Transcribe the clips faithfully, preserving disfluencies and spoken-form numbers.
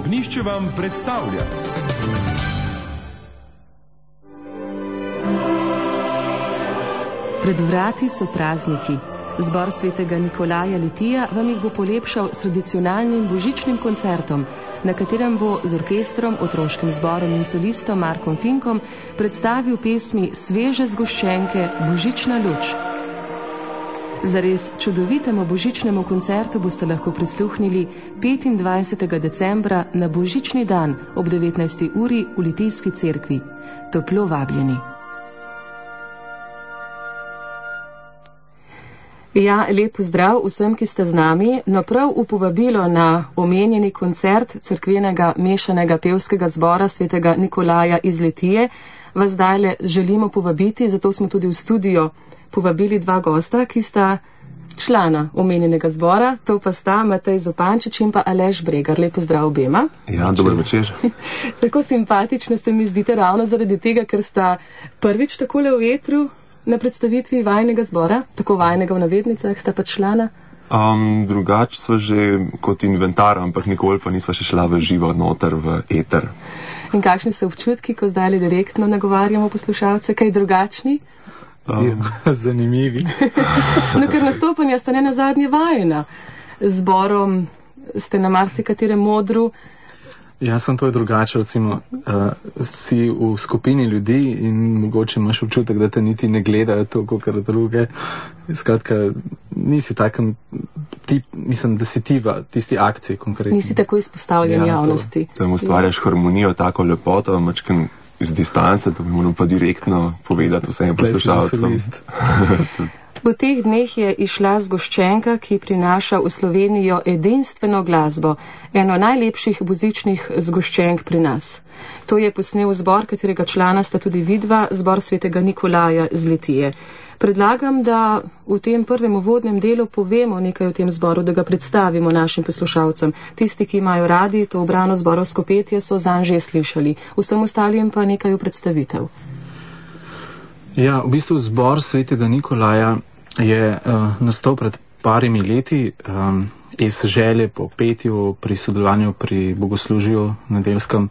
Ognjišče vam predstavlja. Pred vrati so prazniki. Zbor svetega Nikolaja Litija vam jih bo polepšal s tradicionalnim božičnim koncertom, na katerem bo z orkestrom, otroškim zborom in solistom Markom Finkom predstavil pesmi Sveže zgoščenke Božična luč. Zares čudovitemu božičnemu koncertu boste lahko prisluhnili petindvajsetega decembra na božični dan ob devetnajsti uri v Litijski cerkvi. Toplo vabljeni. Ja, lep pozdrav vsem, ki ste z nami. No, prav v povabilo na omenjeni koncert cerkvenega mešanega pevskega zbora svetega Nikolaja iz Litije vas zdajle želimo povabiti, zato smo tudi v studio povabili dva gosta, ki sta člana omenjenega zbora, to pa sta Matej Zupančič in pa Aleš Bregar. Lep pozdrav obema. Ja, dober večer. Tako simpatične se mi zdite ravno zaradi tega, ker sta prvič takole v etru na predstavitvi vajnega zbora, tako vajnega v navednicah, sta pa člana? Um, drugač sva že kot inventar, ampak nikoli pa nisva še šla v živo noter v eter. In kakšni so občutki, ko zdaj direktno nagovarjamo poslušalce, kaj drugačni? Um, zanimivi. No, ker nastopanja sta ne nazadnje vajena. Zborom ste na marsikaterem modru. Ja, sem to je drugače, recimo, uh, si v skupini ljudi in mogoče imaš občutek, da te niti ne gledajo toliko, kot druge. Skratka, nisi takem tip, mislim, da si ti v tisti akciji konkretno. Nisi tako izpostavljen ja, javnosti. To, tam ustvarjaš harmonijo, tako lepoto, mačken iz distance, da bi moral pa direktno povedati vsem poslušalcem. V teh dneh je išla zgoščenka, ki prinaša v Slovenijo edinstveno glasbo, eno najlepših božičnih zgoščenk pri nas. To je posnel zbor, katerega člana sta tudi vidva, zbor svetega Nikolaja z Litije. Predlagam, da v tem prvem uvodnem delu povemo nekaj o tem zboru, da ga predstavimo našim poslušalcem. Tisti, ki imajo radi to obrano zborovsko petje, so zanj že slišali. Vsem ostalim pa nekaj v predstavitev. Ja, v bistvu zbor svetega Nikolaja je uh, nastal pred parimi leti um, iz želje po petju, pri sodelovanju pri bogoslužju nedeljskem.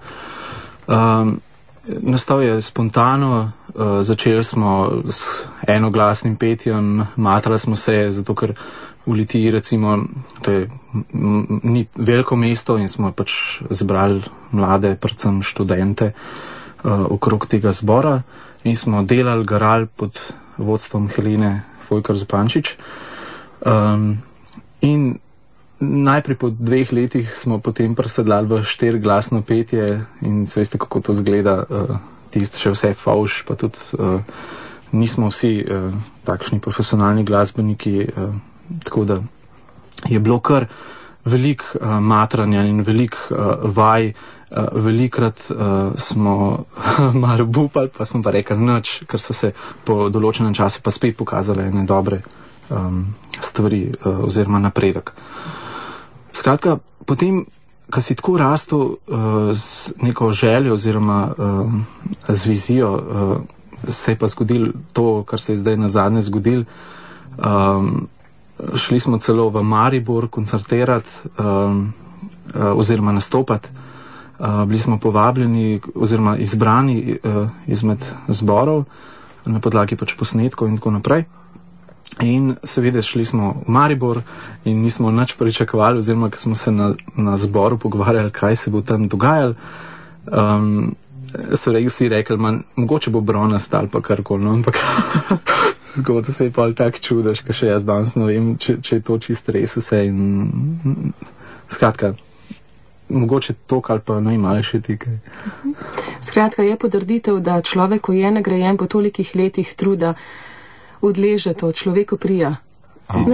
Um, nastal je spontano, uh, začeli smo s enoglasnim petjem, matrali smo se, zato ker v Litiji recimo, to je m, ni veliko mesto in smo pač zbrali mlade, predvsem študente uh, okrog tega zbora. In smo delali, garali pod vodstvom Helene Fojkar Zupančič. Um, in najprej po dveh letih smo potem presedlali v štiriglasno petje in se veste, kako to zgleda, uh, tisto še vse favš, pa tudi uh, nismo vsi uh, takšni profesionalni glasbeniki, uh, tako da je bilo kar velik uh, matranja in velik uh, vaj. Uh, velikrat uh, smo malo bupali, pa smo pa rekli nič, ker so se po določenem času pa spet pokazale ene dobre um, stvari uh, oziroma napredek. Skratka, potem, ko si tako rastel uh, z neko željo oziroma uh, z vizijo, uh, se je pa zgodil to, kar se je zdaj nazadnje zgodil. Um, šli smo celo v Maribor koncertirati um, uh, oziroma nastopati. Uh, bili smo povabljeni oziroma izbrani uh, izmed zborov na podlagi pač posnetkov in tako naprej. In seveda šli smo v Maribor in nismo nič pričakovali, oziroma ko smo se na, na zboru pogovarjali, kaj se bo tam dogajalo, um, so vsi rekli, man, mogoče bo bronast ali pa karkoli, no, ampak zgodilo se je pa tak čudež, ka še jaz danes ne vem, če, če je to čist res vse in skratka, mogoče to, ali pa najmanjše tikaj. Skratka, je potrditev, da človek, ko je nagrajen po tolikih letih truda, odleže to, človeku prija. Um,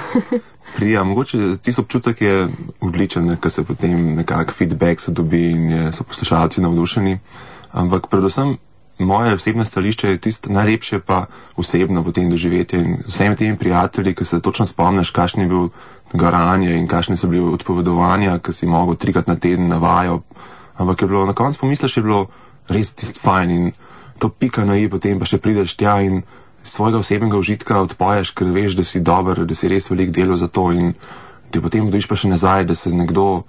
prija, mogoče tisto občutek je odličen, ko se potem nekak feedback se dobi in je, so poslušalci navdušeni, ampak predvsem moje osebne stališče je tisto najlepše pa osebno potem doživetje in z vsemi temi prijatelji, ki se točno spomniš, kakšen je bil garanje in kakšne so bili odpovedovanja, ki si mogel trikrat na teden navajo, ampak je bilo na koncu pomisliš, je bilo res tisto fajn in to pika na i, potem pa še prideš tja in svojega osebnega užitka odpoješ, ker veš, da si dober, da si res velik delal za to in ti potem dobiš pa še nazaj, da se nekdo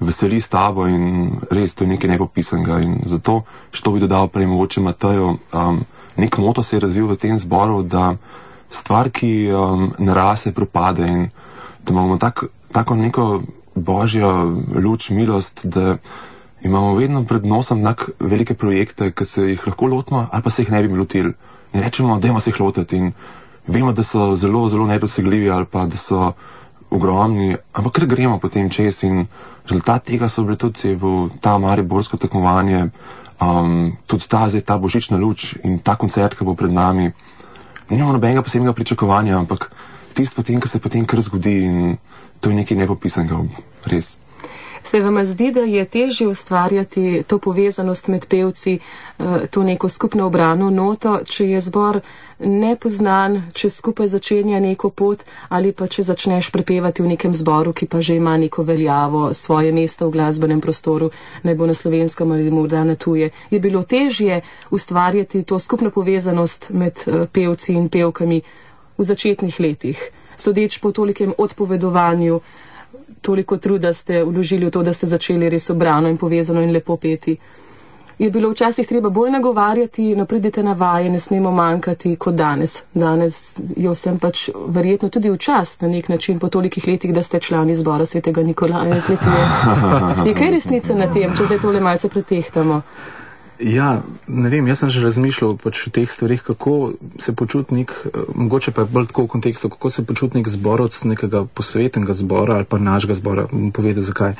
veseli s tabo in res to je nekaj nepopisanega. In zato, što bi dodal prej mogoče Matejo, um, nek moto se je razvil v tem zboru, da stvar, ki um, narase, propade in da imamo tak, tako neko božjo luč, milost, da imamo vedno pred nosom tak velike projekte, ki se jih lahko lotimo ali pa se jih ne bi lotili. In rečemo, dajmo se jih lotiti in vemo, da so zelo, zelo nedosegljivi ali pa da so ogromni, ampak ker gremo potem čez in rezultat tega so bili tudi je bil ta mariborsko tekmovanje, um, tudi ta, zdaj, ta božična luč in ta koncert, ki bo pred nami. Nimamo nobenega posebnega pričakovanja, ampak tisto potem, ki se potem kar zgodi in to je nekaj nepopisanega, res. Se vam zdi, da je težje ustvarjati to povezanost med pevci, to neko skupno obrano noto, če je zbor nepoznan, če skupaj začenja neko pot ali pa če začneš prepevati v nekem zboru, ki pa že ima neko veljavo, svoje mesto v glasbenem prostoru, naj bo na slovenskem ali morda na tuje. Je bilo težje ustvarjati to skupno povezanost med pevci in pevkami v začetnih letih, sodeč po tolikem odpovedovanju, toliko truda ste vložili v to, da ste začeli res obrano in povezano in lepo peti. Je bilo včasih treba bolj nagovarjati, no pridite na vaje, ne smemo manjkati kot danes. Danes je vsem pač verjetno tudi v čast na nek način po tolikih letih, da ste člani zbora svetega Nikolaja iz Litije. Je kaj resnice na tem, če zdaj tole malce pretehtamo? Ja, ne vem, jaz sem že razmišljal pač o teh stvarih, kako se počuti nek, mogoče pa bolj tako v kontekstu, kako se počuti nek zborovc nekega posvetnega zbora ali pa našega zbora, bom povedal zakaj.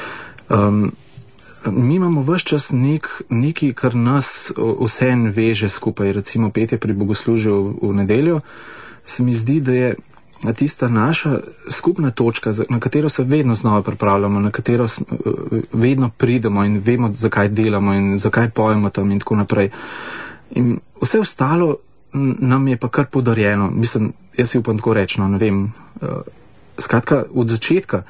Um, mi imamo ves čas nek, nekaj, kar nas vseeno veže skupaj, recimo petje pri bogoslužju v nedeljo, se mi zdi, da je tista naša skupna točka, na katero se vedno znova pripravljamo, na katero vedno pridemo in vemo, zakaj delamo in zakaj pojemo tam in tako naprej. In vse ostalo nam je pa kar podarjeno. Mislim, jaz si upam tako reči, no, ne vem. Skratka, od začetka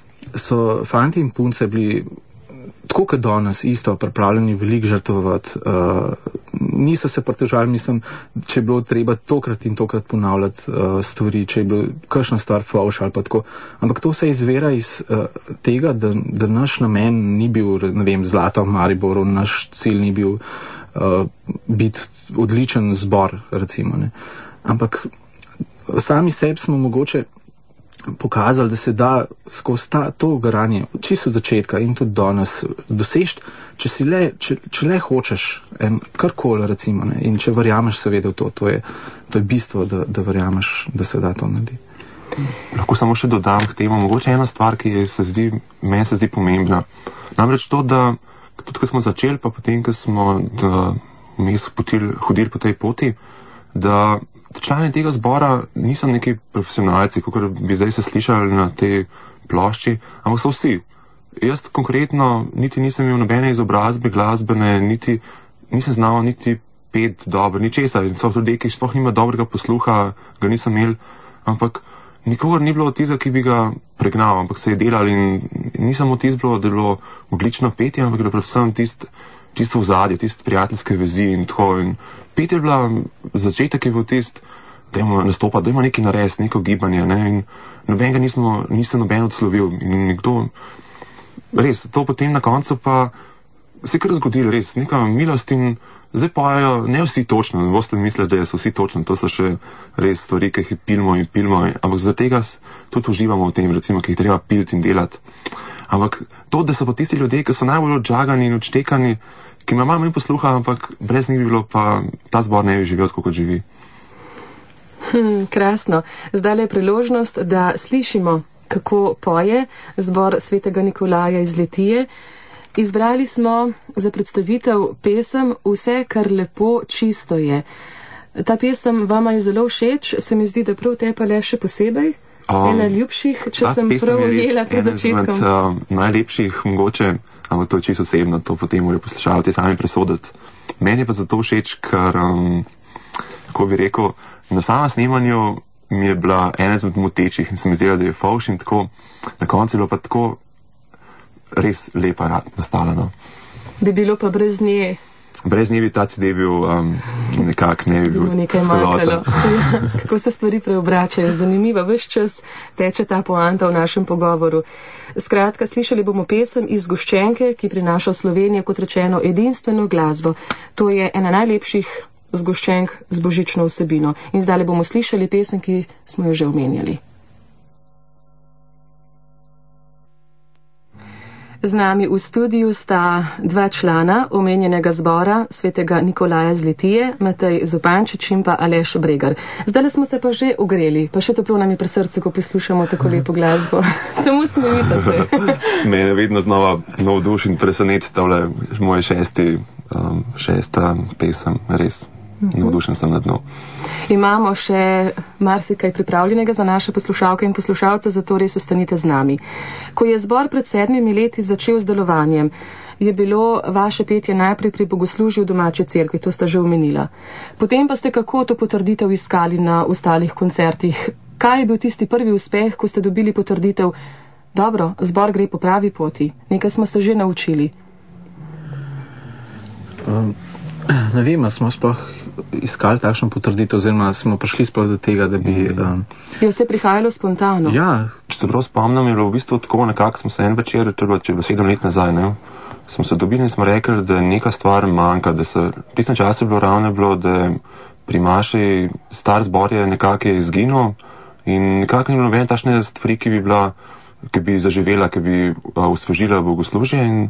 so fanti in punce bili tako kot danes isto pripravljeni veliko žrtvovati. Uh, niso se pritožali, mislim, če je bilo treba tokrat in tokrat ponavljati uh, stvari, če je bilo kakšna stvar fauš ali pa tako. Ampak to se izvira iz uh, tega, da, da naš namen ni bil, ne vem, zlata v Mariboru, naš cilj ni bil uh, biti odličen zbor, recimo. Ne. Ampak sami sebi smo mogoče pokazali, da se da skozi ta, to garanje, čisto od začetka in tudi danes dosežti, če si le, če, če le hočeš, en, karkoli recimo, ne, in če verjameš seveda v to, to je, to je bistvo, da, da verjameš, da se da to narediti. Lahko samo še dodam k temu, mogoče ena stvar, ki se zdi, meni se zdi pomembna. Namreč to, da tudi, ko smo začeli, pa potem, ko smo vmes hodili po tej poti, da člani tega zbora niso neki profesionalci, kot bi zdaj se slišali na tej plošči, ampak so vsi. Jaz konkretno niti nisem imel nobene izobrazbe glasbene, niti nisem znal niti pet dobro, ni česa. In so tudi, ki sploh nima dobrega posluha, ga nisem imel, ampak nikoli ni bilo tizga, ki bi ga pregnal, ampak se je delal in nisem od tizga bilo, da je bilo odlično petje, ampak da je predvsem tist, tisto vzadje, tiste prijateljske vezi in tako. In pet je bila, začetek je bil tist, da imamo nastopati, da imamo nekaj narediti, neko gibanje, ne, in nobenega nismo, nisem noben odslovil. In nekdo, res, to potem na koncu pa se je kar zgodilo, res, neka milost in zdaj pojejo, ne vsi točno, ne boste mislili, da so vsi točno, to so še res stvari, ki jih pilimo in pilimo, ampak zaradi tega tudi uživamo v tem, recimo, ki jih treba piliti in delati. Ampak to, da so pa tisti ljudje, ki so najbolj odžagani in odštekani, ki ima malo manj posluha, ampak brez njih bi bilo pa ta zbor ne bi živel tako, kot živi. Hm, krasno. Zdaj je priložnost, da slišimo, kako poje zbor svetega Nikolaja iz Litije. Izbrali smo za predstavitev pesem Vse, kar lepo, čisto je. Ta pesem vama je zelo všeč, se mi zdi, da prav te pa le še posebej. Um, ena ljubših, če sem prav ujela pred začetkom. Ena izmed uh, najlepših, mogoče, ampak to je čisto osebno, to potem morajo poslušalci sami presoditi. Meni je pa zato všeč, ker, um, kako bi rekel, na samem snemanju mi je bila ena izmed motečih in se mi zdela, da je fauš in tako, na koncu je bilo pa tako res lepa rad nastala. No. Bi bilo pa brez nje brez nje bi ta C D bil um, nekak ne bi bil celoten. Kako se stvari preobračajo. Zanimivo, ves čas teče ta poanta v našem pogovoru. Skratka, slišali bomo pesem iz Zgoščenke, ki prinaša v Slovenijo, kot rečeno, edinstveno glasbo. To je ena najlepših zgoščenk z božično vsebino. In zdaj bomo slišali pesem, ki smo jo že omenjali. Z nami v studiu sta dva člana omenjenega zbora svetega Nikolaja z Litije, Matej Zupančič in pa Aleš Bregar. Zdaj smo se pa že ogreli, pa še toplo nam je pri srcu, ko poslušamo tako lepo glasbo. Samo smejite se. Mene vedno znova navduši in preseneti tole moj šesti, um, šesta pesem, res. Navdušen sem nad njo. Imamo še marsikaj pripravljenega za naše poslušalke in poslušalce, zato res ostanite z nami. Ko je zbor pred sedmimi leti začel z delovanjem, je bilo vaše petje najprej pri bogoslužju v domači cerkvi, to sta že omenila. Potem pa ste kako to potrditev iskali na ostalih koncertih. Kaj je bil tisti prvi uspeh, ko ste dobili potrditev, dobro, zbor gre po pravi poti, nekaj smo se že naučili? Um. Ne vem, smo sploh iskali takšno potrditev, oziroma smo prišli sploh do tega, da bi... Um, je vse prihajalo spontano? Ja. Če se prav spomnim, je bilo v bistvu tako, nekako smo se en večer, to je bilo, če je bilo sedem let nazaj, ne, smo se dobili in smo rekli, da neka stvar manjka, da se, v tistem času je bilo ravno bilo, da pri Maši star zbor je nekako izginil in nekako ni bilo nobene takšne stvari, ki bi bila, ki bi zaživela, ki bi uh, osvežila bogoslužje in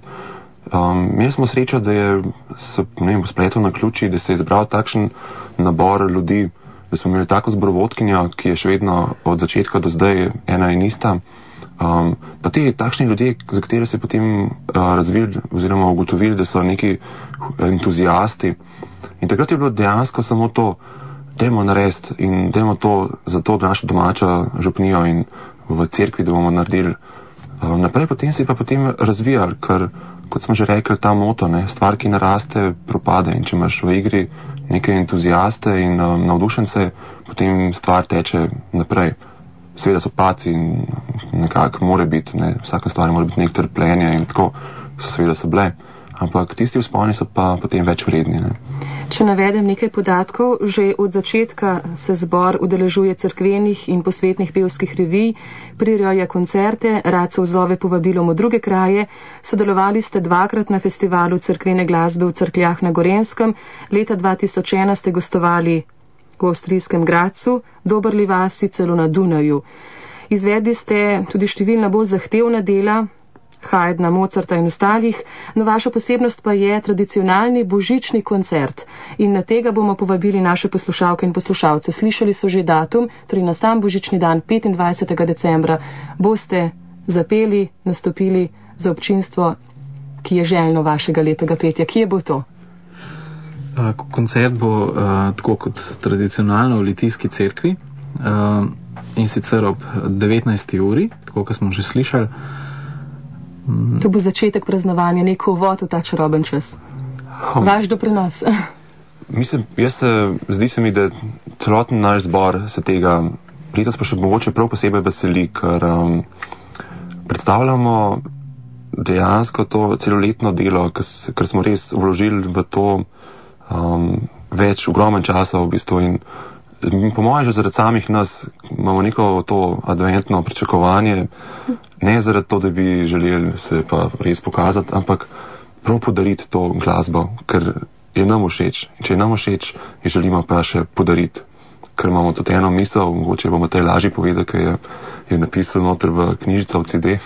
Um, imeli smo srečo, da je se, ne vem, spletel na ključi, da se je izbral takšen nabor ljudi, da smo imeli tako zborovodkinjo, ki je še vedno od začetka do zdaj ena in ista. Um, pa te takšni ljudje, za katere se je potem uh, razvili oziroma ugotovili, da so neki entuzijasti. In takrat je bilo dejansko samo to, dajmo narediti in dajmo to za to našo domačo župnijo in v cerkvi, da bomo naredili. Uh, naprej potem se je pa potem razvijali, ker kot smo že rekli, ta moto, ne, stvar, ki naraste, propade in če imaš v igri neke entuzijaste in um, navdušence, potem stvar teče naprej. Seveda so paci in nekako more biti, ne, vsaka stvar mora biti nek trpljenje in tako so seveda so bile, ampak tisti vzponi so pa potem več vredni. Ne. Če navedem nekaj podatkov, že od začetka se zbor udeležuje cerkvenih in posvetnih pevskih revij, prireja koncerte, rad se odzove povabilom v druge kraje, sodelovali ste dvakrat na festivalu cerkvene glasbe v Cerkljah na Gorenskem, leta dva tisoč ena ste gostovali v avstrijskem Gradcu, Dobrli vasi, celo na Dunaju. Izvedli ste tudi številna bolj zahtevna dela, Haydna, Mozarta in ostalih, no vaša posebnost pa je tradicionalni božični koncert in na tega bomo povabili naše poslušalke in poslušalce. Slišali so že datum, torej na sam božični dan, petindvajsetega decembra, boste zapeli, nastopili za občinstvo, ki je željno vašega lepega petja. Kje bo to? Koncert bo uh, tako kot tradicionalno v Litijski cerkvi uh, in sicer ob devetnajsti uri, tako kot smo že slišali. To bo začetek praznovanja, nek uvod v ta čaroben čas. Um, Vaš doprinos. Mislim, jaz se, zdi se mi, da celoten naš zbor se tega letos pa še mogoče prav posebej veseli, ker um, predstavljamo dejansko to celoletno delo, ker smo res vložili v to um, več, ogromen časa v bistvu in po mojem, že zaradi samih nas imamo neko to adventno pričakovanje, ne zaradi to, da bi želeli se pa res pokazati, ampak prav podariti to glasbo, ker je nam všeč. Če je nam všeč, je želimo pa še podariti, ker imamo tudi eno misel, mogoče bomo tej lažje povedali, ker je, je napisal noter v knjižica v C D.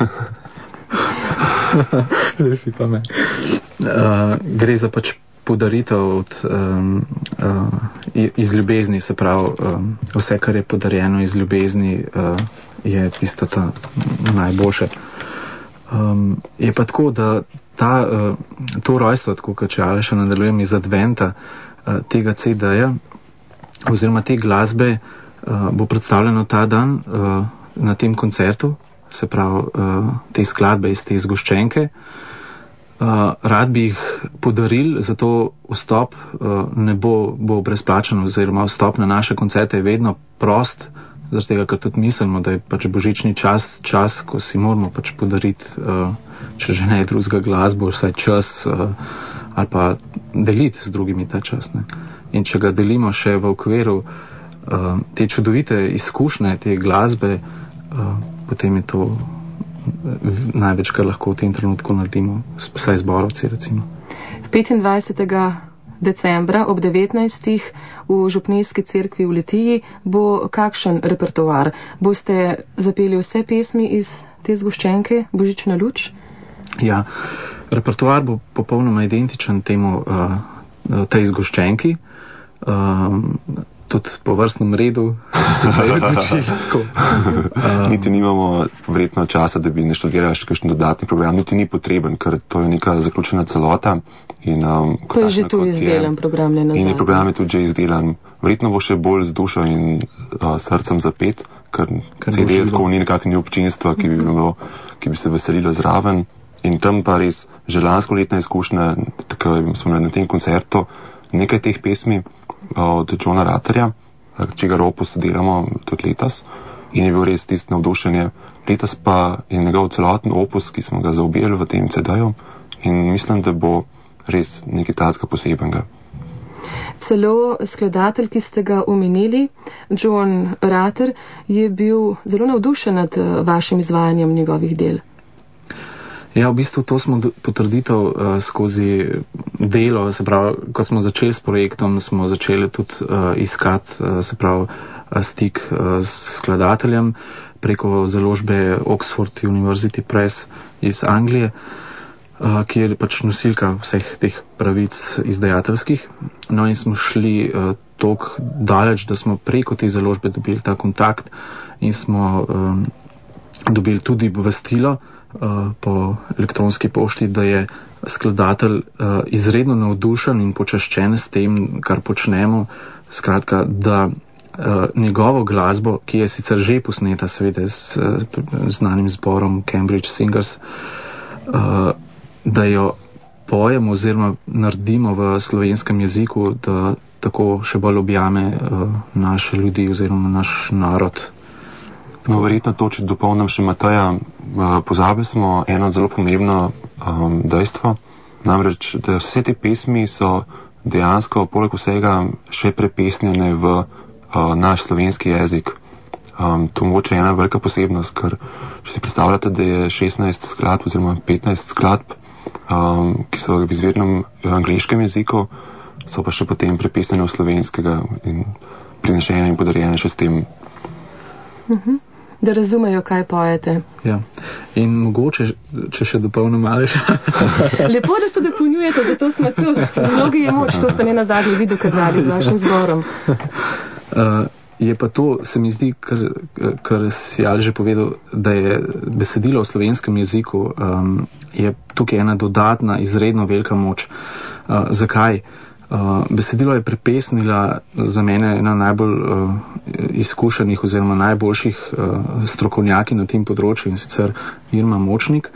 Zdaj si pa me. Uh, gre za pač podaritev od, um, uh, iz ljubezni, se pravi, um, vse, kar je podarjeno iz ljubezni, uh, je tisto ta najboljše. Um, je pa tako, da ta, uh, to rojstvo, tako kot če Aleša nadaljujem iz adventa uh, tega C D-ja oziroma te glasbe, uh, bo predstavljeno ta dan uh, na tem koncertu, se pravi, uh, te skladbe iz te Zgoščenke. Uh, rad bi jih podaril, zato vstop uh, ne bo, bo brezplačen, oziroma vstop na naše koncerte je vedno prost, zaradi tega, ker tudi mislimo, da je pač božični čas, čas, ko si moramo pač podariti, uh, če že ne drugega glasbo, vsaj čas uh, ali pa deliti z drugimi ta čas. Ne. In če ga delimo še v okviru uh, te čudovite izkušnje, te glasbe, uh, potem je to največ, kar lahko v tem trenutku naredimo, vsaj zborovci recimo. petindvajsetega decembra ob devetnajstih v Župnijski cerkvi v Litiji bo kakšen repertoar? Boste zapeli vse pesmi iz te zgoščenke Božična luč? Ja, repertoar bo popolnoma identičen temu uh, tej zgoščenki. Um, tudi po vrstnem redu se pa je odločili. Um, niti nimamo verjetno časa, da bi ne študirali še kakšen dodatni program, niti ni potreben, ker to je neka zaključena celota. In, um, to je že tu izdelan program, ne nazadnje. In je program je tudi že izdelan. Verjetno bo še bolj z dušo in uh, srcem zapet, ker C D tako ni nekakšni občinstva, ki bi, bilo, ki bi se veselilo zraven. In tam pa res že lansko letna izkušnja, tako smo na tem koncertu, nekaj teh pesmi od Johna Ratterja, čigar opus delamo tudi letos, in je bil res tisto navdušenje. Letos pa je njegov celoten opus, ki smo ga zaobjeli v tem C D-ju, in mislim, da bo res nekaj takega posebenega. Celo skladatelj, ki ste ga omenili, John Ratter, je bil zelo navdušen nad vašim izvajanjem njegovih del. Ja, v bistvu to smo potrditev uh, skozi delo, se pravi, ko smo začeli s projektom, smo začeli tudi uh, iskati, uh, se pravi, uh, stik uh, s skladateljem preko založbe Oxford University Press iz Anglije, uh, ki je pač nosilka vseh teh pravic izdajateljskih. No in smo šli uh, toliko daleč, da smo preko te založbe dobili ta kontakt in smo um, dobili tudi obvestilo Uh, po elektronski pošti, da je skladatelj uh, izredno navdušen in počaščen s tem, kar počnemo. Skratka, da uh, njegovo glasbo, ki je sicer že posneta seveda s uh, znanim zborom Cambridge Singers, uh, da jo pojemo oziroma naredimo v slovenskem jeziku, da tako še bolj objame uh, naše ljudi oziroma naš narod. No, verjetno to, če dopolnim še Mateja, pozabili smo eno zelo pomembno um, dejstvo, namreč, da vse te pesmi so dejansko poleg vsega še prepesnjene v uh, naš slovenski jezik. Um, to mogoče je ena velika posebnost, ker če si predstavljate, da je šestnajst skladb oziroma petnajst skladb, um, ki so v izvirnem angleškem jeziku, so pa še potem prepesnjene v slovenskega in prinešene in podarjene še s tem. Mhm. Da razumejo, kaj pojete. Ja. In mogoče, če še dopolnim malo še. Lepo, da se dopolnjujete, zato smo tu. Mnogi je moč, to ste ne nazadnje video kazali z vašim zborom. Uh, je pa to, se mi zdi, kar, kar si Al že povedal, da je besedilo v slovenskem jeziku, um, je tukaj ena dodatna, izredno velika moč. Uh, zakaj? Uh, besedilo je prepesnila za mene ena najbolj uh, izkušenih oziroma najboljših uh, strokovnjaki na tem področju, in sicer Irma Močnik.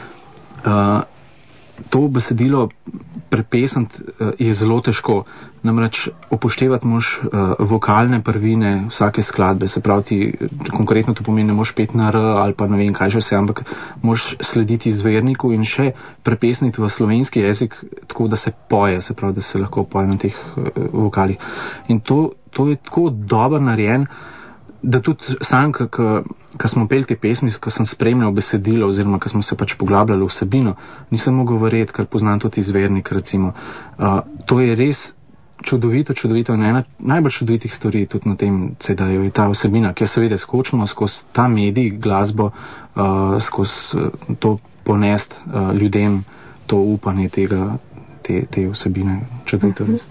Uh, to besedilo prepesniti uh, je zelo težko. Namreč upoštevati moš uh, vokalne prvine vsake skladbe, se pravi ti, konkretno to pomeni, ne moš peti na R ali pa ne vem kaj že vse, ampak moš slediti izverniku in še prepesniti v slovenski jezik, tako da se poje, se pravi, da se lahko poje na teh uh, vokalih. In to, to je tako dobro narejen, da tudi sam, ko smo peli te pesmi, ko sem spremljal besedilo oziroma ko smo se pač poglabljali v vsebino, nisem mogel verjeti, ker poznam tudi izvernik recimo. Uh, to je res čudovito, čudovito in ena najbolj čudovitih stvari tudi na tem C D-ju je ta vsebina, kjer seveda skočimo skozi ta medij, glasbo, uh, skozi uh, to ponest uh, ljudem, to upanje tega, te, te vsebine. Čudovito res.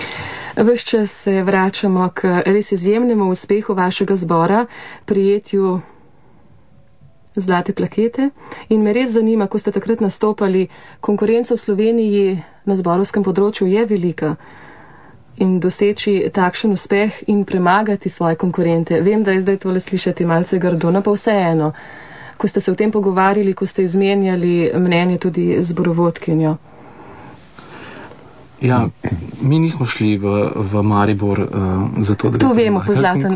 Ves čas se vračamo k res izjemnemu uspehu vašega zbora, prijetju zlate plakete, in me res zanima, ko ste takrat nastopali, konkurenca v Sloveniji na zborovskem področju je velika, in doseči takšen uspeh in premagati svoje konkurente. Vem, da je zdaj tole slišati malce grdo, no pa vseeno, ko ste se o tem pogovarjali, ko ste izmenjali mnenje tudi z zborovodkinjo. Ja, mi nismo šli v, v Maribor uh, zato, da bi... To vemo, po zlatem.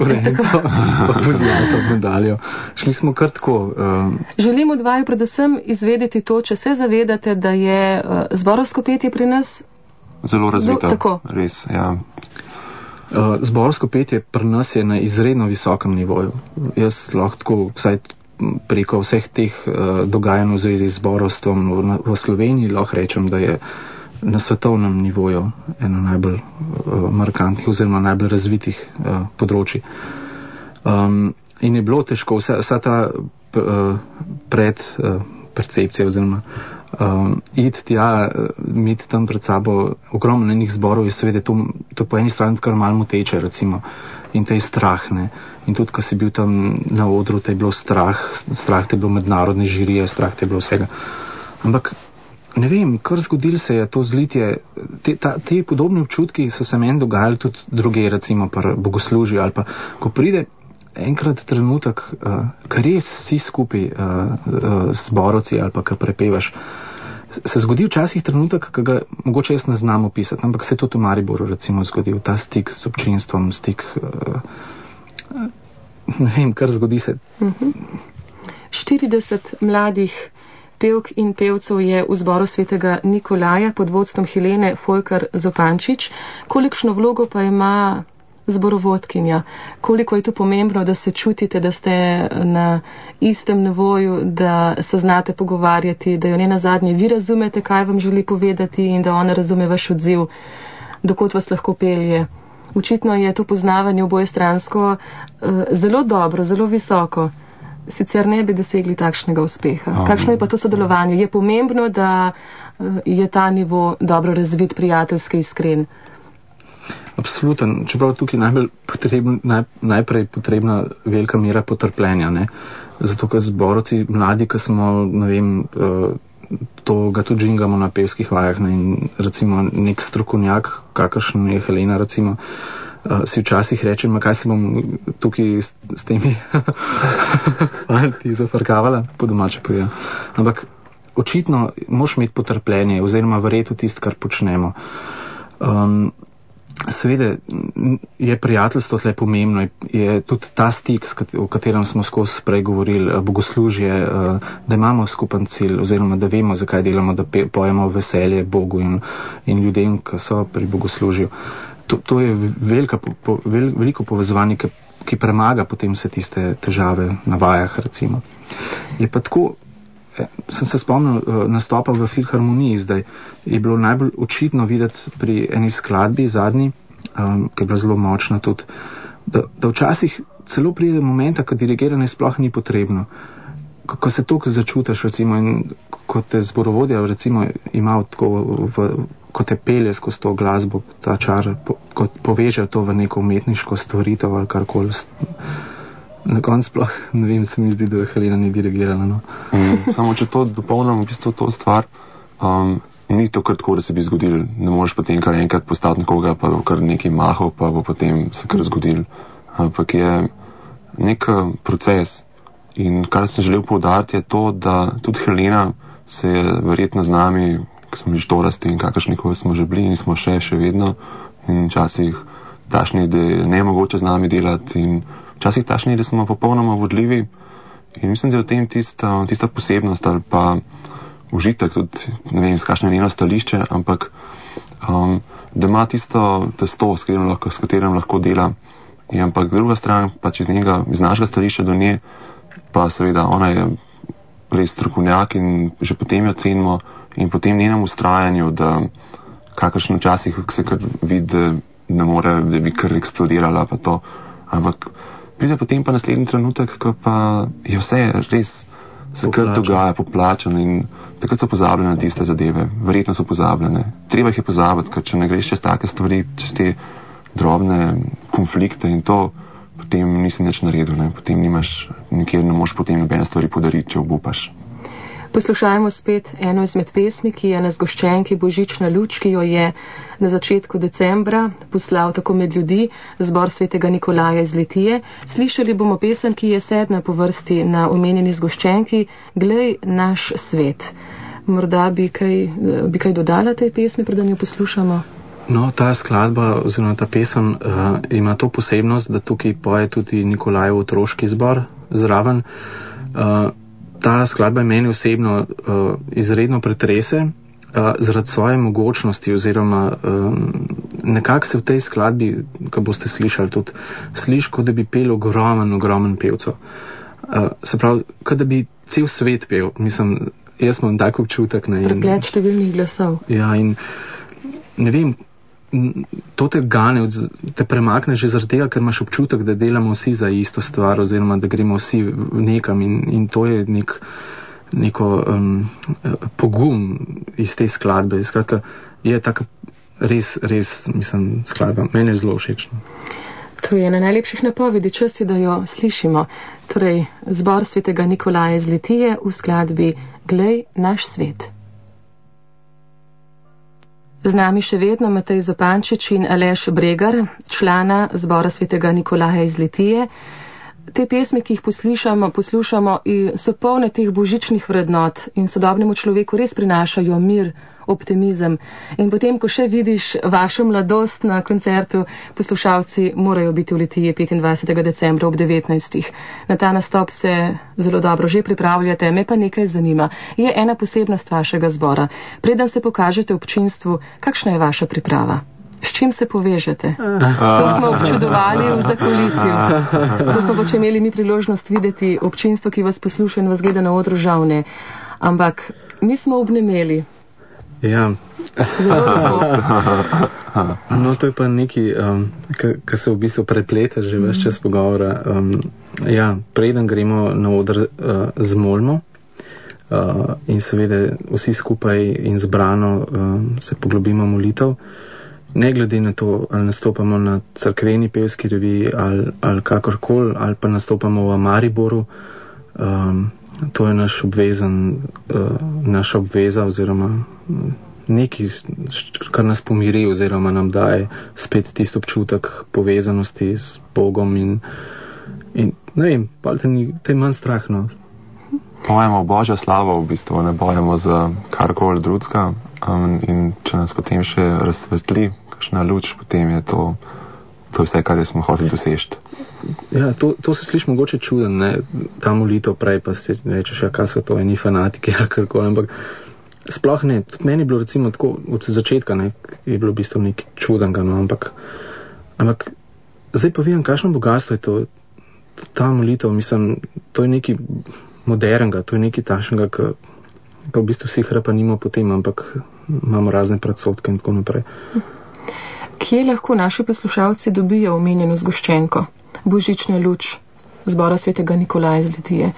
Po zlato medaljo. Šli smo kar tako. Uh, Želim od vaju predvsem izvedeti to, če se zavedate, da je uh, zborovsko petje pri nas zelo razvito. Tako. Res, ja. Uh, zborovsko petje pri nas je na izredno visokem nivoju. Jaz lahko tako, vsaj preko vseh teh uh, dogajanj v zvezi z zborovstvom v, v Sloveniji lahko rečem, da je na svetovnem nivoju eno najbolj uh, markantnih oziroma najbolj razvitih uh, področji. Um, in je bilo težko vsa, vsa ta uh, pred uh, percepcija oziroma um, iti tja, imeti tam pred sabo ogromno enih zborov, je seveda to, to po eni strani kar malo moteče, recimo, in te je strah, ne. In tudi, ko si bil tam na odru, te je bilo strah, strah te je bilo mednarodne žirije, strah te je bilo vsega. Ampak, ne vem, kar zgodilo se je to zlitje, te, ta, te podobne občutki so se meni dogajali tudi druge, recimo, pri bogoslužju, ali pa, ko pride enkrat trenutek, uh, kar res vsi skupaj uh, uh, zborovci ali pa kar prepevaš, se zgodi včasih trenutek, ki ga mogoče jaz ne znam opisati, ampak se je tudi v Mariboru recimo zgodil, ta stik s občinstvom, stik, uh, uh, ne vem, kar zgodi se. Uh-huh. štirideset mladih pevk in pevcev je v zboru svetega Nikolaja pod vodstvom Helene Folkar Zopančič. Kolikšno vlogo pa ima zborovodkinja? Koliko je to pomembno, da se čutite, da ste na istem nivoju, da se znate pogovarjati, da jo ne nazadnje vi razumete, kaj vam želi povedati in da ona razume vaš odziv, dokot vas lahko pelje. Očitno je to poznavanje obojestransko uh, zelo dobro, zelo visoko. Sicer ne bi dosegli takšnega uspeha. Um, Kakšno je pa to sodelovanje? Je pomembno, da uh, je ta nivo dobro razvit, prijateljski, iskren? Absoluten, čeprav tukaj najbolj potrebn, naj, najprej potrebna velika mera potrpljenja, ne. Zato, ker zborovci mladi, ki smo, ne vem, to ga tudi žingamo na pevskih vajah, ne, in recimo nek strokovnjak, kakršen je Helena, recimo, si včasih reče, ma kaj se bom tukaj s, s temi ti zafrkavala, po domače povedano. Ampak očitno moš imeti potrpljenje oziroma verjeti v tisto, kar počnemo. Um, Seveda je prijateljstvo tle pomembno, je tudi ta stik, o katerem smo skozi prej govorili, bogoslužje, da imamo skupen cilj oziroma da vemo, zakaj delamo, da pojemo veselje Bogu in, in ljudem, ki so pri bogoslužju. To, to je velika, po, vel, veliko povezovanje, ki, ki premaga potem vse tiste težave na vajah, recimo. Je pa tako, sem se spomnil nastopa v Filharmoniji zdaj, je bilo najbolj očitno videti pri eni skladbi zadnji, um, ki je bila zelo močna tudi, da, da včasih celo pride momenta, ko dirigiranje sploh ni potrebno. Ko, ko se toliko začutiš, recimo, in ko te zborovodja, recimo, ima tako, v, ko te pelje skozi to glasbo, ta čar, po, ko poveže to v neko umetniško stvaritev ali karkoli. Na koncu sploh, ne vem, se mi zdi, da je Helena ni dirigirala. No. Mm, samo če to dopolnim, v bistvu to stvar, um, ni to kar tako, da se bi zgodil. Ne moreš potem kar enkrat postati nekoga, pa bo kar nekaj mahal, pa bo potem se kar zgodil. Ampak je nek proces. In kar sem želel poudariti je to, da tudi Helena se je verjetno z nami, ki smo bili štorasti in kakršnikoli smo že bili in smo še, še vedno. In včasih tašni, da je nemogoče z nami delati in včasih tašni, da smo popolnoma vodljivi in mislim, da je v tem tista, tista posebnost ali pa užitek, tudi ne vem, s kakšno njeno stališče, ampak um, da ima tisto testo, s katerim lahko, s katerim lahko dela. In ampak druga stran, pač iz njega, iz našega stališča do nje, pa seveda ona je res strokovnjak in že potem jo cenimo in potem njenem ustrajanju, da kakršno včasih se kar vidi, ne more, da bi kar eksplodirala pa to, ampak pride potem pa naslednji trenutek, ko pa je vse res se kar dogaja, poplačano in takrat so pozabljene na tiste zadeve. Verjetno so pozabljene. Treba jih je pozabiti, ker če ne greš čez take stvari, čez te drobne konflikte in to, potem nisi nič naredil, ne. Potem nimaš, nikjer ne moš potem nobene stvari podariti, če obupaš. Poslušajmo spet eno izmed pesmi, ki je na zgoščenki Božična luč, ki jo je na začetku decembra poslal tako med ljudi zbor svetega Nikolaja iz Litije. Slišali bomo pesem, ki je sedma po vrsti na omenjeni zgoščenki, Glej naš svet. Morda bi kaj, bi kaj dodala tej pesmi, preden jo poslušamo? No, ta skladba oziroma ta pesem uh, ima to posebnost, da tukaj poje tudi Nikolajev otroški zbor zraven. Uh, ta skladba je meni osebno uh, izredno pretrese uh, zaradi svoje mogočnosti oziroma um, nekako se v tej skladbi, ko boste slišali tudi, sliš, kot da bi pel ogromen, ogromen pevcev. Uh, se pravi, kot da bi cel svet pel. Mislim, jaz imam tak občutek. Preplet številnih glasov. Ja, in ne vem, to te gane, te premakne že zaradi tega, ker imaš občutek, da delamo vsi za isto stvar oziroma da gremo vsi nekam in, in to je nek, neko um, pogum iz te skladbe. Skratka, je taka res, res, mislim, skladba. Meni je zelo všeč. To je ena najlepših napovedi, čas je, da jo slišimo. Torej, zbor svetega Nikolaja iz Litije v skladbi Glej naš svet. Z nami še vedno Matej Zupančič in Aleš Bregar, člana zbora svetega Nikolaja iz Litije. Te pesmi, ki jih poslušamo, poslušamo, so polne teh božičnih vrednot in sodobnemu človeku res prinašajo mir, optimizem. In potem, ko še vidiš vašo mladost na koncertu, poslušalci morajo biti v Litiji petindvajsetega decembra ob devetnajstih. Na ta nastop se zelo dobro že pripravljate. Me pa nekaj zanima. Je ena posebnost vašega zbora. Preden se pokažete občinstvu, kakšna je vaša priprava? S čim se povežete? To smo občudovali v zakulisju. To smo pač imeli mi priložnost videti občinstvo, ki vas posluša in vas gleda na odru, žal ne. Ampak mi smo obnemeli. Ja. Zelo lepo. No, to je pa nekaj, um, kar se v bistvu prepleta že ves čas pogovora. Um, ja, preden gremo na odr uh, z molmo uh, in seveda vsi skupaj in zbrano um, se poglobimo v molitev, ne glede na to, ali nastopamo na cerkveni pevski reviji ali, ali kakorkoli, ali pa nastopamo v Mariboru, um, to je naš obvezen, uh, naša obveza oziroma nekaj, kar nas pomiri oziroma nam daje spet tisto občutek povezanosti s Bogom in, in ne vem, pa te je manj strah, no. Pojemo Božjo slavo, v bistvu ne bojemo za karkoli drugega, um, in če nas potem še razsvetli kakšna luč, potem je to, to je vse, kar smo hoteli doseči. Ja, to, to se sliši mogoče čuden, ne, ta molitev prej, pa si rečeš, ja, kaj so to, eni fanatiki, ja, karkoli, ampak sploh ne, tudi meni je bilo recimo tako, od začetka, ne, je bilo v bistvu nekaj čudenga, no, ampak, ampak zdaj pa vidim, kakšno bogatstvo je to, ta molitev, mislim, to je nekaj modernega, to je nekaj tašnega, ki v bistvu vsi hrapanimo po tem, ampak imamo razne predsodke in tako naprej. Kje lahko naši poslušalci dobijo omenjeno zgoščenko, božična luč zbora svetega Nikolaja iz Litije?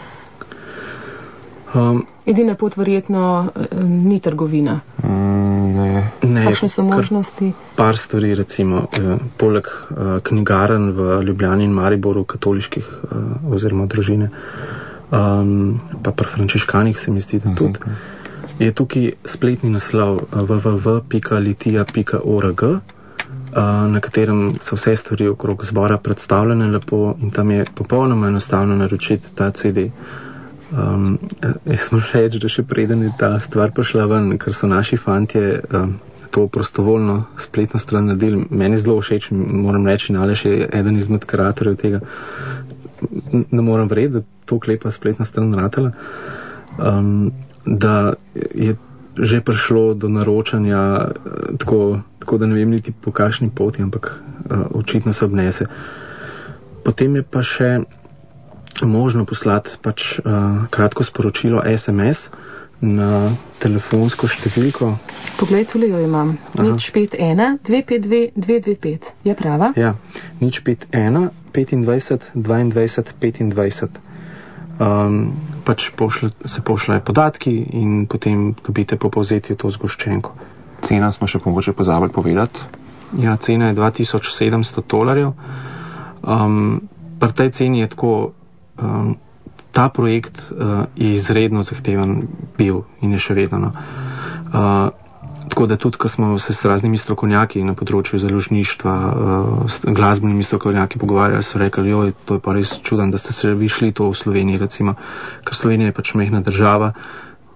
Um, Edina pot verjetno um, ni trgovina. Mm, ne. ne. Kakšne so možnosti? Par stvari, recimo, eh, poleg eh, knjigarn v Ljubljani in Mariboru, katoliških eh, oziroma družine, um, pa pri frančiškanih se mi zdi, da tudi, je tukaj spletni naslov w w w pika litija pika org, uh, na katerem so vse stvari okrog zbora predstavljene lepo in tam je popolnoma enostavno naročiti ta C D. Um, jaz smo še reči, da še preden je ta stvar prišla ven, ker so naši fantje um, to prostovoljno spletno stran naredili. Meni zelo všeč, moram reči, in Aleš je eden izmed kreatorjev tega. Ne moram verjeti, da to klepa spletna stran ratala. Um, da je že prišlo do naročanja tako, tako da ne vem niti po kakšni poti, ampak uh, očitno se obnese. Potem je pa še možno poslati pač uh, kratko sporočilo S M S na telefonsko številko. Poglej, tule jo imam. nič pet ena dve pet dve dve dve pet. Je prava? Ja, nič pet ena petindvajset dvaindvajset petindvajset. Um, pač pošle, se pošljajo podatki in potem dobite po povzetju to zgoščenko. Cena smo še pomoče pozabili povedati. Ja, cena je dva tisoč sedemsto dolarjev. Um, pri tej ceni je tako, um, ta projekt uh, je izredno zahteven bil in je še vedno. No. Uh, tako da tudi, ko smo se s raznimi strokovnjaki na področju založništva, uh, glasbenimi strokovnjaki pogovarjali, so rekli, joj, to je pa res čuden, da ste se vi šli to v Sloveniji, recimo, ker Slovenija je pač mehna država,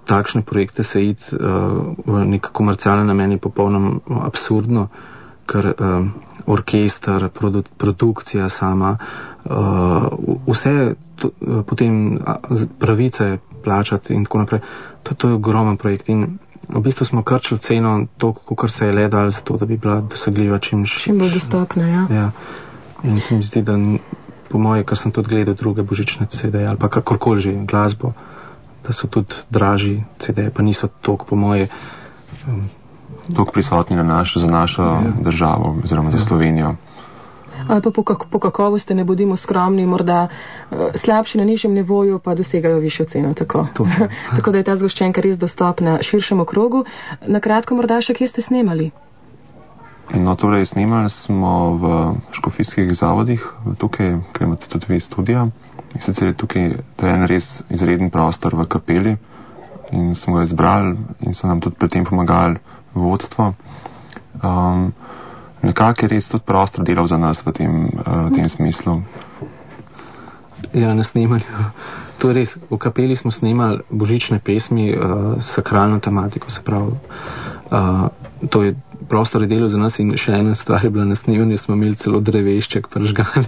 takšne projekte se iti uh, v nek komercialne namene popolnoma absurdno, ker uh, orkester, produ, produkcija sama, uh, vse to, uh, potem pravice plačati in tako naprej. To, to je ogromen projekt in v bistvu smo krčili ceno toliko, kot se je le dal, zato da bi bila dosegljiva čim, čim bolj dostopna. Ja. Ja. In se mi zdi, da po moje, kar sem tudi gledal druge božične C D-je ali pa kakorkoli že glasbo, da so tudi dražji C D-je, pa niso toliko po moje um, toliko prisotni na naš, za našo ja. državo oziroma za Slovenijo. Ali pa po, kak, po kakovosti ne bodimo skromni, morda uh, slabši na nižjem nivoju pa dosegajo višjo ceno. Tako. Tako da je ta zgoščenka res dostopna širšemu krogu. Na kratko morda še kje ste snemali? No, torej snemali smo v škofijskih zavodih, tukaj, ker imate tudi vi studija. In sicer je tukaj to je en res izreden prostor v kapeli in smo ga izbrali in so nam tudi pri tem pomagali vodstvo. Um, nekako je res tudi prostor delal za nas v tem, uh, v tem smislu. Ja, na snemanju. To je res. V kapeli smo snemali božične pesmi, uh, sakralno tematiko, se pravi. Uh, to je prostor je delal za nas in še ena stvar je bila na snemanju, smo imeli celo drevešček pržgan.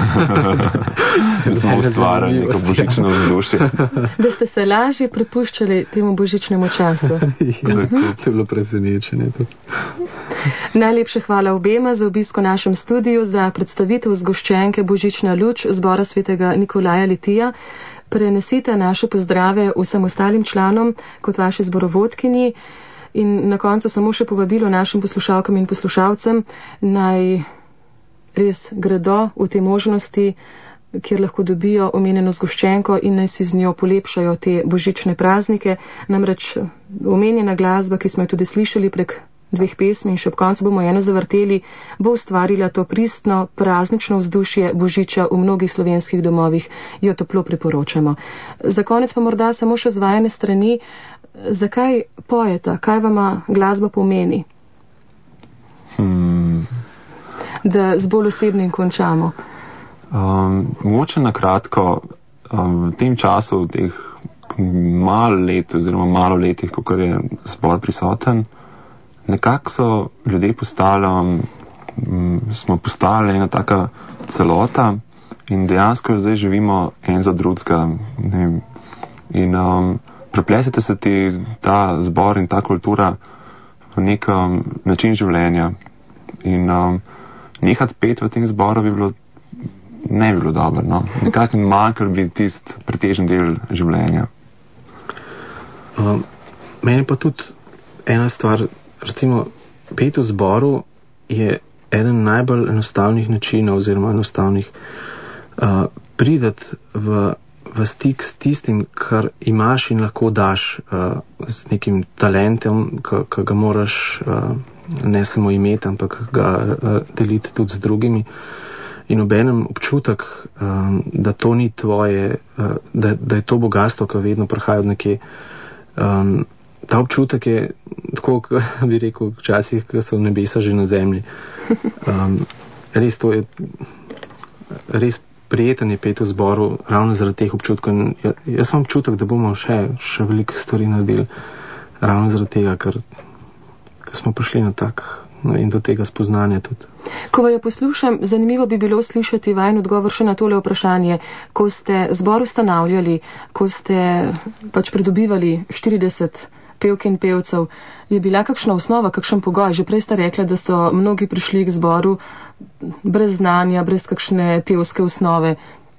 Smo ustvarjali neko božično vzdušje. Da ste se lažje prepuščali temu božičnemu času. Ja, to je bilo presenečenje. Najlepše hvala obema za obisko v našem studiu, za predstavitev zgoščenke Božična luč zbora svetega Nikolaja Litija. Prenesite naše pozdrave vsem ostalim članom kot vaši zborovodkinji. In na koncu samo še povabilo našim poslušalkam in poslušalcem, naj res gredo v te možnosti, kjer lahko dobijo omenjeno zgoščenko in naj si z njo polepšajo te božične praznike. Namreč omenjena glasba, ki smo jo tudi slišali prek dveh pesmi in še ob koncu bomo eno zavrteli, bo ustvarila to pristno, praznično vzdušje božiča v mnogih slovenskih domovih, jo toplo priporočamo. Za konec pa morda samo še z vajine strani, zakaj pojeta, kaj vama glasba pomeni? Hmm. Da z bolj osebnim končamo. Um, mogoče na kratko, um, v tem času, v teh malo let oziroma malo letih, ko je zbor prisoten, nekako so ljudje postali, um, smo postali ena taka celota in dejansko zdaj živimo en za drugega. In um, preplesete se ti ta zbor in ta kultura v nek um, način življenja. In um, nehati pet v tem zboru bi bilo, ne bi bilo dobro. No? Nekako manjkal bi tist pretežen del življenja. Um, meni pa tudi ena stvar, recimo, pet v zboru je eden najbolj enostavnih načinov oziroma enostavnih uh, prideti v, v stik s tistim, kar imaš in lahko daš uh, z nekim talentom, ki ga moraš uh, ne samo imeti, ampak ga uh, deliti tudi z drugimi. In obenem občutek, um, da to ni tvoje, uh, da, da je to bogatstvo, ki vedno prihaja od nekje. Um, Ta občutek je, tako bi rekel, včasih, ko so nebesa že na zemlji. Um, res to je, res prijeten je pet v zboru, ravno zaradi teh občutkov. Jaz imam občutek, da bomo še, še veliko stvari naredili, ravno zaradi tega, ker, ker smo prišli na tak no, in do tega spoznanja tudi. Ko vajo poslušam, zanimivo bi bilo slišati vajen odgovor še na tole vprašanje. Ko ste zbor ustanavljali, ko ste pač pridobivali štirideset pevk in pevcev, je bila kakšna osnova, kakšen pogoj? Že prej ste rekla, da so mnogi prišli k zboru brez znanja, brez kakšne pevske osnove.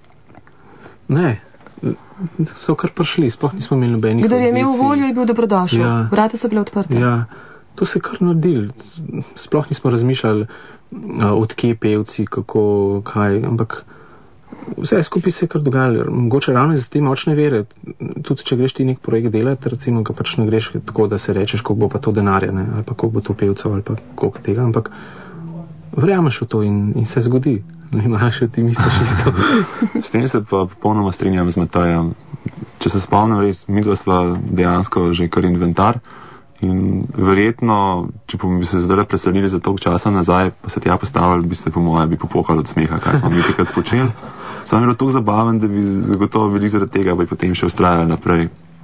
Ne, so kar prišli, sploh nismo imeli nobenih. Kdo je imel voljo, je bil dobrodošel. Ja. Vrata so bile odprte. Ja, to se je kar naredili. Sploh nismo razmišljali, odkje pevci, kako, kaj, ampak vse skupaj se je kar dogajalo. Mogoče ravno iz te močne vere, tudi če greš ti nek projekt delati, recimo ga pač ne greš tako, da se rečeš, koliko bo pa to denarja, ne, ali pa koliko bo to pevcev, ali pa koliko tega, ampak verjameš v to in, in se zgodi. No, imaš, ti misliš isto. S tem se pa popolnoma strinjam z Matajem. Če se spomnim, res, midva sva dejansko že kar inventar in verjetno, če bi se zdaj preselili za toliko časa nazaj, pa se tja postavili, bi se po moje bi popokali od smeha, kaj smo mi takrat počeli. Sam je bilo toliko zabaven, da bi zagotovo bili zaradi tega, bi potem še ustrajali naprej.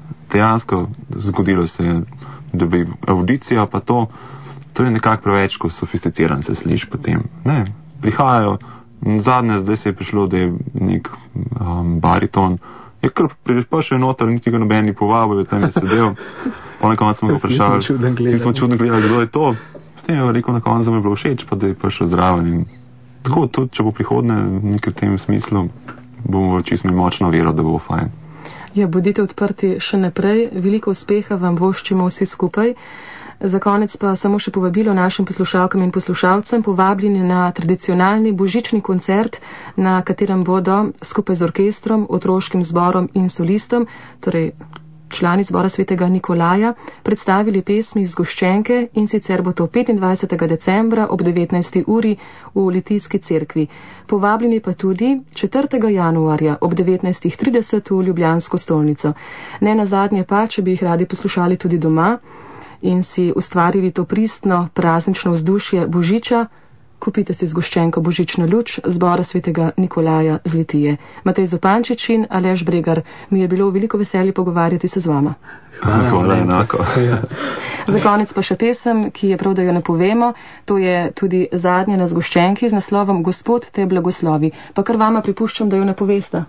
dejansko zgodilo se je, da bi audicija pa to, to je nekako preveč, ko sofisticiran se sliši potem. Ne, prihajajo, zadnje zdaj se je prišlo, da je nek um, bariton, je kar prišel noter, niti ga noben ni povabil, tam je sedel, po na koncu smo ga vprašali, vsi smo čudno gledali, kdo je to, potem je rekel, na koncu mi je bilo všeč, pa da je prišel zraven in tako, tudi če bo prihodne nekaj v tem smislu, bomo čisto močno vero, da bo fajn. Ja, bodite odprti še naprej, veliko uspeha vam voščimo vsi skupaj. Za konec pa samo še povabilo našim poslušalkam in poslušalcem, povabljeni na tradicionalni božični koncert, na katerem bodo skupaj z orkestrom, otroškim zborom in solistom, torej člani zbora svetega Nikolaja, predstavili pesmi iz Goščenke, in sicer bo to petindvajsetega decembra ob devetnajsti uri v Litijski cerkvi. Povabljeni pa tudi četrtega januarja ob devetnajstih trideset v Ljubljansko stolnico. Ne nazadnje pa, če bi jih radi poslušali tudi doma in si ustvarili to pristno praznično vzdušje Božiča, kupite si z Goščenko božično luč zbora svetega Nikolaja z Litije. Matej Zupančič in Aleš Bregar, mi je bilo veliko veselje pogovarjati se z vama. Hvala, hvala enako. Za konec pa še pesem, ki je prav, da jo ne povemo, to je tudi zadnja na Zgoščenki z naslovom Gospod te blagoslovi. Pa kar vama pripuščam, da jo ne povesta.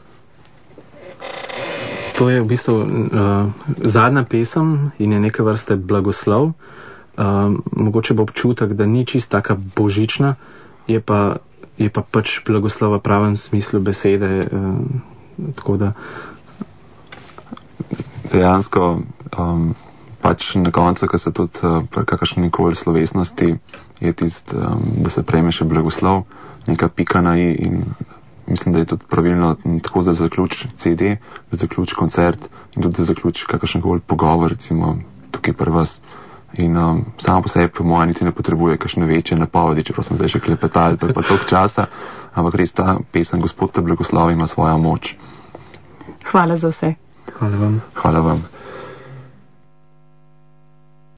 To je v bistvu uh, zadnja pesem in je neke vrste blagoslov. Uh, mogoče bo občutek, da ni čist taka božična, je pa, je pa pač blagoslova v pravem smislu besede. Uh, tako da. Dejansko um, pač na koncu, ko se tudi uh, kakšne nikoli slovesnosti, je tist, um, da se prejme še blagoslov, neka pika na i, in mislim, da je tudi pravilno tako za zaključ C D, za zaključ koncert in tudi za zaključ kakšen koli pogovor, recimo tukaj pri vas. In um, samo po sebi, po mojem, niti ne potrebuje kakšne večje napovedi, čeprav smo zdaj še klepetali, to je pa toliko časa, ampak res ta pesem Gospod te blagoslovi ima svojo moč. Hvala za vse. Hvala vam. Hvala vam.